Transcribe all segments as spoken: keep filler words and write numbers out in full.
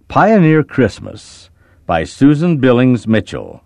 Pioneer Christmas by Susan Billings Mitchell.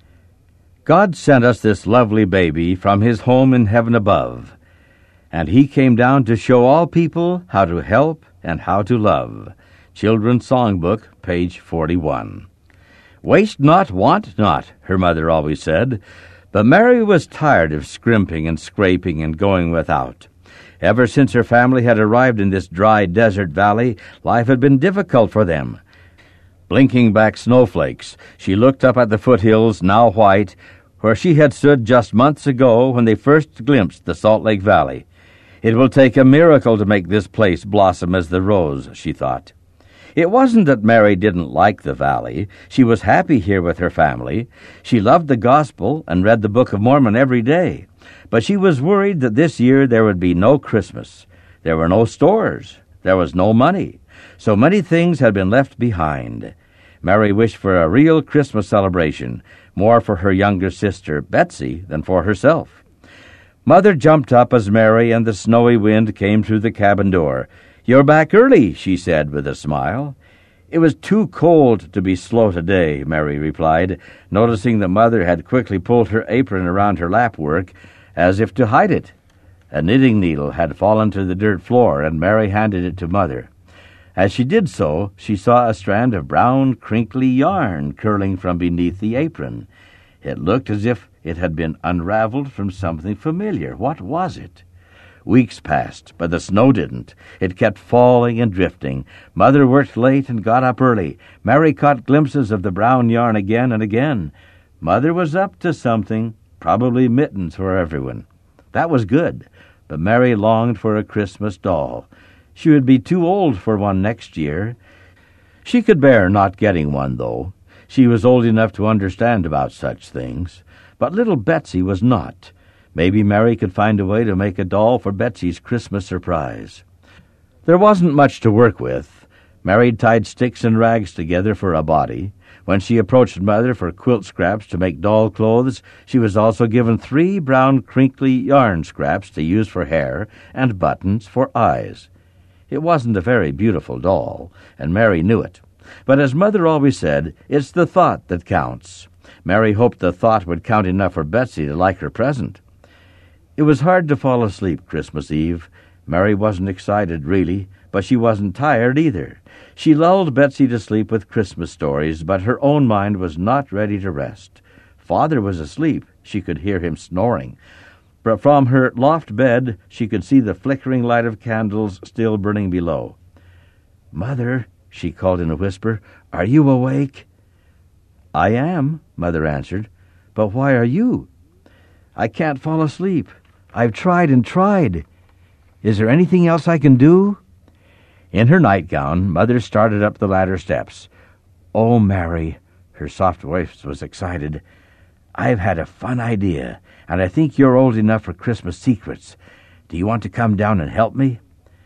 God sent us this lovely baby from his home in heaven above, and he came down to show all people how to help and how to love. Children's Songbook, page forty-one. Waste not, want not, her mother always said, but Mary was tired of scrimping and scraping and going without. Ever since her family had arrived in this dry desert valley, life had been difficult for them. Blinking back snowflakes, she looked up at the foothills, now white, where she had stood just months ago when they first glimpsed the Salt Lake Valley. It will take a miracle to make this place blossom as the rose, she thought. It wasn't that Mary didn't like the valley. She was happy here with her family. She loved the gospel and read the Book of Mormon every day. But she was worried that this year there would be no Christmas. There were no stores. There was no money. So many things had been left behind. Mary wished for a real Christmas celebration, more for her younger sister, Betsy, than for herself. Mother jumped up as Mary and the snowy wind came through the cabin door. "You're back early," she said with a smile. "It was too cold to be slow today," Mary replied, noticing that Mother had quickly pulled her apron around her lap work, as if to hide it. A knitting needle had fallen to the dirt floor, and Mary handed it to Mother. As she did so, she saw a strand of brown, crinkly yarn curling from beneath the apron. It looked as if it had been unraveled from something familiar. What was it? Weeks passed, but the snow didn't. It kept falling and drifting. Mother worked late and got up early. Mary caught glimpses of the brown yarn again and again. Mother was up to something, probably mittens for everyone. That was good, but Mary longed for a Christmas doll. She would be too old for one next year. She could bear not getting one, though. She was old enough to understand about such things. But little Betsy was not. Maybe Mary could find a way to make a doll for Betsy's Christmas surprise. There wasn't much to work with. Mary tied sticks and rags together for a body. When she approached Mother for quilt scraps to make doll clothes, she was also given three brown crinkly yarn scraps to use for hair and buttons for eyes. It wasn't a very beautiful doll, and Mary knew it. But as Mother always said, it's the thought that counts. Mary hoped the thought would count enough for Betsy to like her present. It was hard to fall asleep Christmas Eve. Mary wasn't excited, really, but she wasn't tired either. She lulled Betsy to sleep with Christmas stories, but her own mind was not ready to rest. Father was asleep. She could hear him snoring. But from her loft bed, she could see the flickering light of candles still burning below. "Mother," she called in a whisper, "are you awake?" "I am," Mother answered. "But why are you?" "I can't fall asleep. I've tried and tried. Is there anything else I can do?" In her nightgown, Mother started up the ladder steps. "Oh, Mary," her soft voice was excited, "I've had a fun idea, and I think you're old enough for Christmas secrets. Do you want to come down and help me?"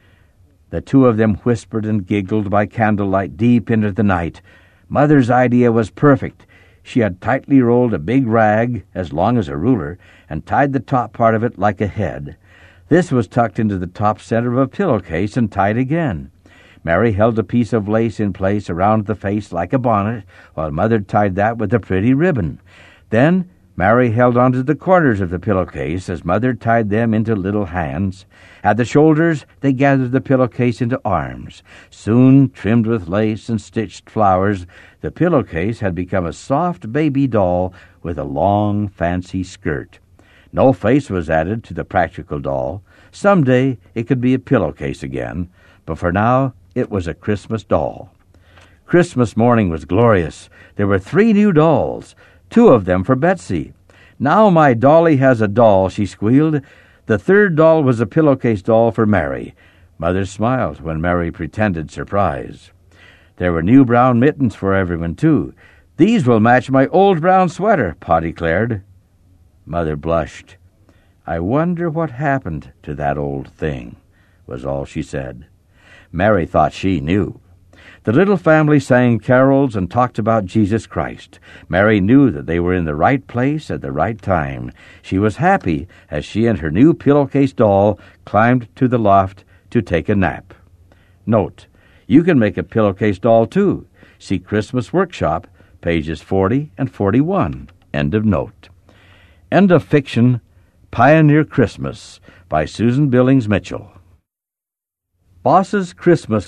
The two of them whispered and giggled by candlelight deep into the night. Mother's idea was perfect. She had tightly rolled a big rag, as long as a ruler, and tied the top part of it like a head. This was tucked into the top center of a pillowcase and tied again. Mary held a piece of lace in place around the face like a bonnet, while Mother tied that with a pretty ribbon. Then Mary held onto the corners of the pillowcase as Mother tied them into little hands. At the shoulders, they gathered the pillowcase into arms. Soon, trimmed with lace and stitched flowers, the pillowcase had become a soft baby doll with a long, fancy skirt. No face was added to the practical doll. Someday it could be a pillowcase again, but for now it was a Christmas doll. Christmas morning was glorious. There were three new dolls, two of them for Betsy. "Now my dolly has a doll," she squealed. The third doll was a pillowcase doll for Mary. Mother smiled when Mary pretended surprise. There were new brown mittens for everyone, too. "These will match my old brown sweater," Pa declared. Mother blushed. "I wonder what happened to that old thing," was all she said. Mary thought she knew. The little family sang carols and talked about Jesus Christ. Mary knew that they were in the right place at the right time. She was happy as she and her new pillowcase doll climbed to the loft to take a nap. Note, you can make a pillowcase doll, too. See Christmas Workshop, pages forty and forty-one. End of note. End of fiction, Pioneer Christmas, by Susan Billings Mitchell. Boss's Christmas